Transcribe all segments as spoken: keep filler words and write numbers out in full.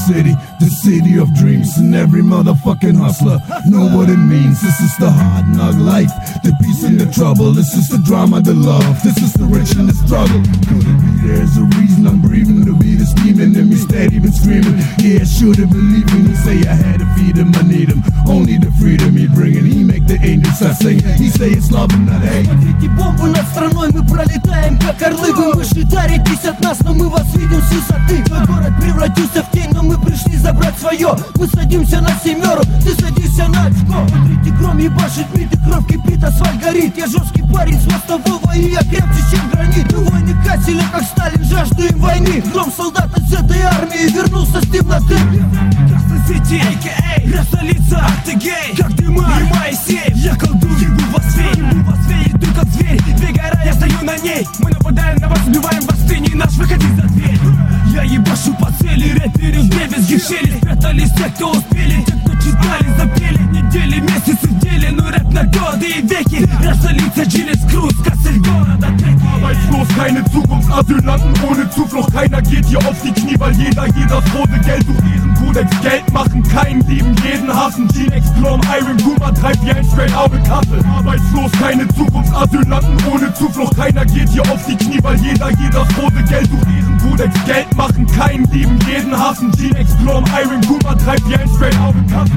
city, the city of dreams, and every motherfucking hustler know what it means. This is the hard knock life, the peace and the trouble. This is the drama, the love. This is the rich and the struggle. Could it be there's a reason I'm breathing? The beat is steaming and me steady been screaming. Yeah, should've believed when he say I had to feed him, I need him. Only the freedom he bringing. He make the angels I sing. He say it's love and not hate. Смотрите бомбу над страной, мы пролетаем как орлы. Вы вышли даритесь от нас, но мы вас видим с высоты. Твой город превратился в тень, но мы пришли забрать свое. Мы садимся на семеру, ты садишься на очко. Смотрите, гром ебашит бит и кровь кипит, асфальт горит. Я жесткий парень с мостового и я крепче, чем гранит. Мы войны катили, как Сталин, жаждуем войны. Гром солдат из этой армии вернулся с темноты. Красный а ка а, столица, артегей, как дыма и Моисеев. Я колдую, ебу вас зверь, ебу вас зверь, ты как зверь. Две гора, я стою на ней. Мы нападаем на вас, убиваем вас, ты не наш, выходи за дверь. Я ебашу по цели, рэперы в дребезги в щели. Спрятались те, кто успели, те, кто читали, запели. Недели, месяцы в деле, ну рэп на годы и веки. Столица, Джилес Круз, Кассель, города, треки. Arbeitslos, keine Zukunft, Asylanten ohne Zuflucht. Keiner geht hier auf die Knie, weil jeder hier das rote Geld sucht. Ihren Kodex, Geld machen, keinen lieben, jeden hassen. G-Nex, Clone, Iron, Kuma, treibt wie ein straight out in Kassel. Arbeitslos, keine Zukunft, Asylanten ohne Zuflucht. Keiner geht hier auf die Knie, weil jeder hier das rote Geld sucht. Ihren Kodex, Geld machen, keinen lieben, jeden hassen. G-Nex, Clone, Iron, Kuma, treibt wie ein straight out in Kassel.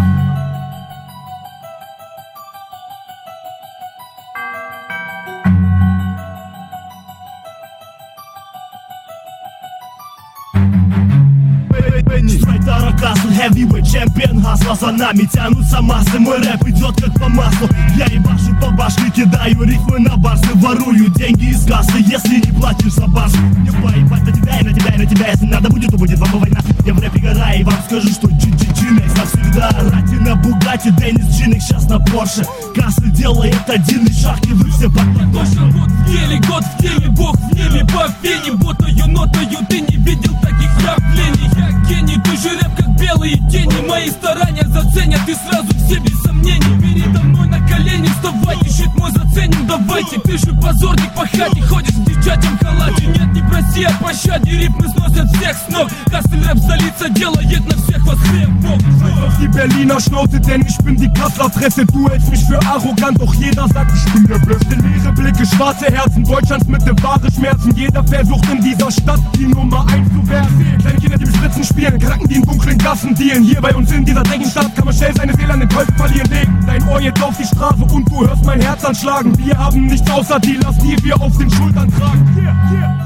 Страйктара Касл, heavyweight чемпион хасла. За нами тянутся массы, мой рэп идет как по маслу. Я ебашу по башке, кидаю рифмы на барсы. Ворую деньги из кассы, если не платишь за бас. Не поебать на тебя и на тебя и на тебя. Если надо будет, то будет вам война. Я в рэпе гора и вам скажу, что G-G-G-Nex навсегда. Рати на Бугатти, Деннис G-Nex сейчас на Порше. Касл делает один лишь шаг, и вы все под точно вот в деле, год в деле, бог в небе. По фене, ботаю, нотаю, ты не видел таких явлений. Я гений, ты же рэп как белые тени. Мои старания заценят и сразу все без сомнений. Передо мной на колени вставайте, щит мой заценим, давайте. Ты же позорник по хате, ходишь в девчачьем халате. Нет, не проси о пощаде, ритмы сносят всех с ног. Кассель рэп столица делает на всех вас хрен Бог. Scheiß auf die Berliner Schnauze, denn ich bin die Kasseler Fresse. Du hältst mich für arrogant, doch jeder sagt, ich bin der Beste. Leere Blicke, schwarze Herzen, Deutschlands Mitte, wahre Schmerzen. Jeder versucht in dieser Stadt die Nummer eins zu werden. Kleine Kinder, die mit Spritzen spielen, Kranken, die in dunklen Gassen dealen. Hier bei uns in dieser Dreckenstadt kann man schnell seine Seele an den Teufel verlieren. Leg dein Ohr jetzt auf die Straße und du hörst mein Herz anschlagen. Wir haben nichts außer die Last, die wir auf den Schultern tragen. Yeah, yeah, yeah.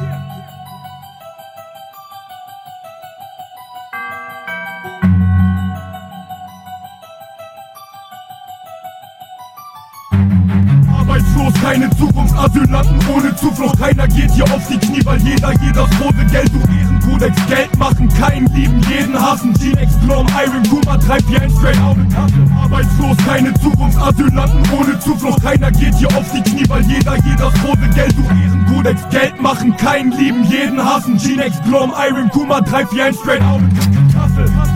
Arbeitslos, keine Zukunft, Asylanten ohne Zuflucht. Keiner geht hier auf die Knie, weil jeder hier das rote Geld sucht. Ihren Kodex, Geld machen, keinen lieben, jeden hassen. G-Nex, Clone, Iron, Kuma, treibt wie ein straight out in Kassel. Arbeitslos, keine Zukunft, Asylanten ohne Zuflucht. Keiner geht hier auf die Knie, weil jeder hier das rote Geld sucht. Ihren Kodex, Geld machen, keinen lieben, jeden hassen. G-Nex, Clone, Iron, Kuma, treibt wie ein straight out in Kassel.